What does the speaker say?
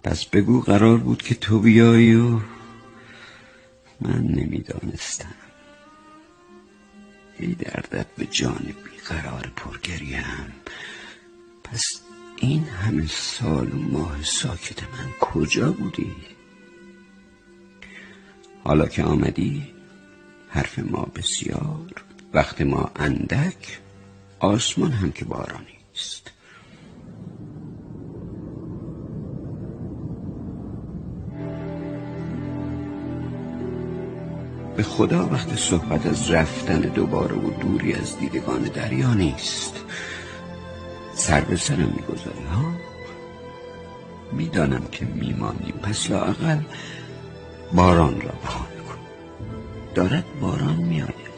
پس بگو قرار بود که تو بیایی و من نمیدانستم. ای دردت به جان بیقرار پرگریم. پس این همه سال و ماه ساکت من کجا بودی؟ حالا که آمدی حرف ما بسیار، وقت ما اندک، آسمان هم که بارانی است. به خدا وقت صحبت از رفتن دوباره و دوری از دیدگان دریا نیست. سر به سرم میگذاری ها؟ میدانم که میمانیم، پس لااقل باران را بهانه کن. دارد باران میآید.